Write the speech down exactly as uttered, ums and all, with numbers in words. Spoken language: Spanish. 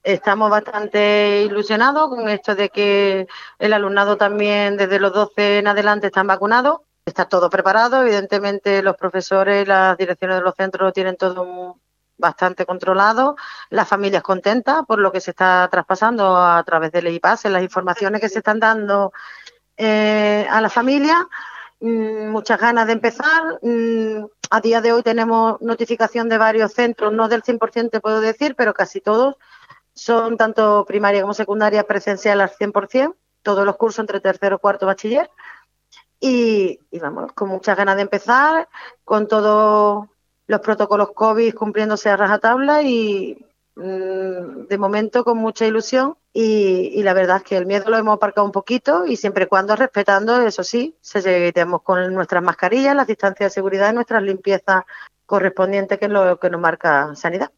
Estamos bastante ilusionados con esto de que el alumnado también desde los doce en adelante están vacunados. Está todo preparado, evidentemente los profesores y las direcciones de los centros lo tienen todo bastante controlado, las familias contentas por lo que se está traspasando a través del E-Pass, las informaciones que se están dando eh, a la familia, mmm, muchas ganas de empezar. Mmm, a día de hoy tenemos notificación de varios centros, no del cien por ciento te puedo decir, pero casi todos son tanto primaria como secundaria presencial al cien por ciento, todos los cursos entre tercero y cuarto bachiller. Y, y vamos, con muchas ganas de empezar, con todos los protocolos COVID cumpliéndose a rajatabla y mmm, de momento con mucha ilusión. Y, y la verdad es que el miedo lo hemos aparcado un poquito y siempre y cuando respetando, eso sí, seguiremos con nuestras mascarillas, las distancias de seguridad y nuestras limpiezas correspondientes, que es lo que nos marca Sanidad.